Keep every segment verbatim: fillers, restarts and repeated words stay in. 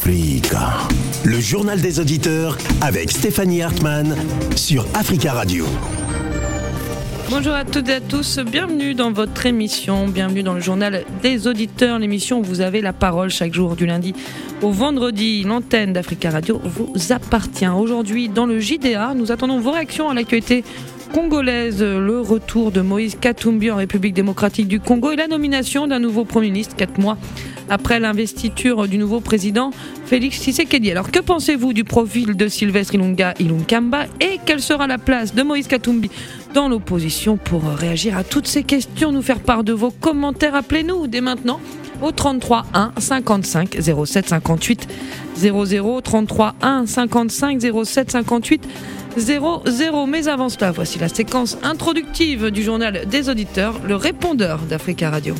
Africa. Le journal des auditeurs avec Stéphanie Hartmann sur Africa Radio. Bonjour à toutes et à tous, bienvenue dans votre émission, bienvenue dans le journal des auditeurs, l'émission où vous avez la parole chaque jour du lundi au vendredi. L'antenne d'Africa Radio vous appartient. Aujourd'hui, dans le J D A, nous attendons vos réactions à l'actualité congolaise, le retour de Moïse Katumbi en République démocratique du Congo et la nomination d'un nouveau Premier ministre quatre mois après l'investiture du nouveau président Félix Tshisekedi. Alors que pensez-vous du profil de Sylvestre Ilunga Ilunkamba et quelle sera la place de Moïse Katumbi dans l'opposition? Pour réagir à toutes ces questions, nous faire part de vos commentaires, appelez-nous dès maintenant au trente-trois un cinquante-cinq zéro sept cinquante-huit zéro zéro, trente-trois un cinquante-cinq zéro sept cinquante-huit zéro zéro. Mais avant cela, voici la séquence introductive du journal des auditeurs, le répondeur d'Africa Radio.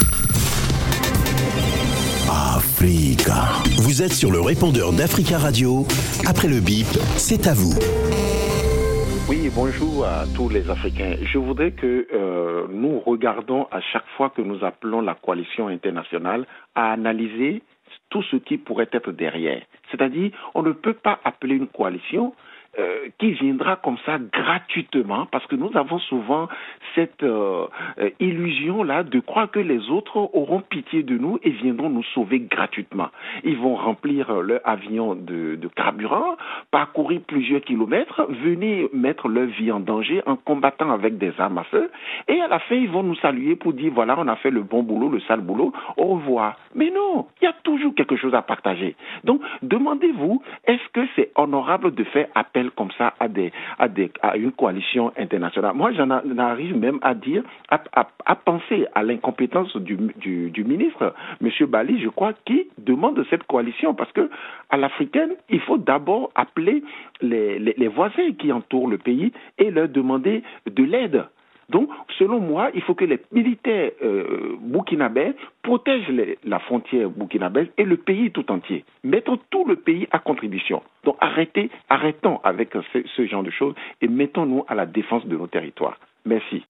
Africa. Vous êtes sur le répondeur d'Africa Radio. Après le bip, c'est à vous. Oui, bonjour à tous les Africains. Je voudrais que euh, nous regardons à chaque fois que nous appelons la coalition internationale à analyser tout ce qui pourrait être derrière. C'est-à-dire, on ne peut pas appeler une coalition Euh, qui viendra comme ça gratuitement, parce que nous avons souvent cette euh, euh, illusion-là de croire que les autres auront pitié de nous et viendront nous sauver gratuitement. Ils vont remplir euh, leur avion de, de carburant, parcourir plusieurs kilomètres, venir mettre leur vie en danger en combattant avec des armes à feu, et à la fin, ils vont nous saluer pour dire, voilà, on a fait le bon boulot, le sale boulot, au revoir. Mais non, il y a toujours quelque chose à partager. Donc, demandez-vous, est-ce que c'est honorable de faire appel comme ça à, des, à, des, à une coalition internationale? Moi, j'en arrive même à dire, à, à, à penser à l'incompétence du, du, du ministre, M. Bali, je crois, qui demande cette coalition, parce que à l'africaine, il faut d'abord appeler les, les, les voisins qui entourent le pays et leur demander de l'aide. Donc, selon moi, il faut que les militaires euh, burkinabés protègent les, la frontière burkinabèse et le pays tout entier. Mettons tout le pays à contribution. Donc, arrêtez, arrêtons avec ce, ce genre de choses et mettons-nous à la défense de nos territoires. Merci.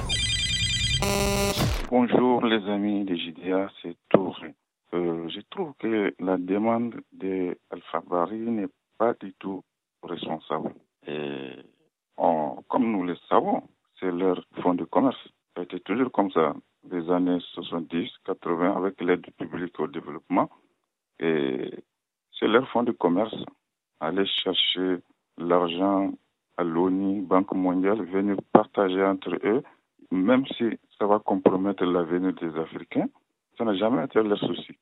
Bonjour les amis de J D A, c'est Touré. Euh, je trouve que la demande d'Alpha Bari n'est pas du tout responsable. Et on, comme nous le savons, c'est leur fonds de commerce. Ça a été toujours comme ça, des années soixante-dix, quatre-vingts, avec l'aide publique au développement. Et c'est leur fonds de commerce. Aller chercher l'argent à l'ONU, Banque mondiale, venir partager entre eux, même si ça va compromettre l'avenir des Africains, ça n'a jamais été leur souci.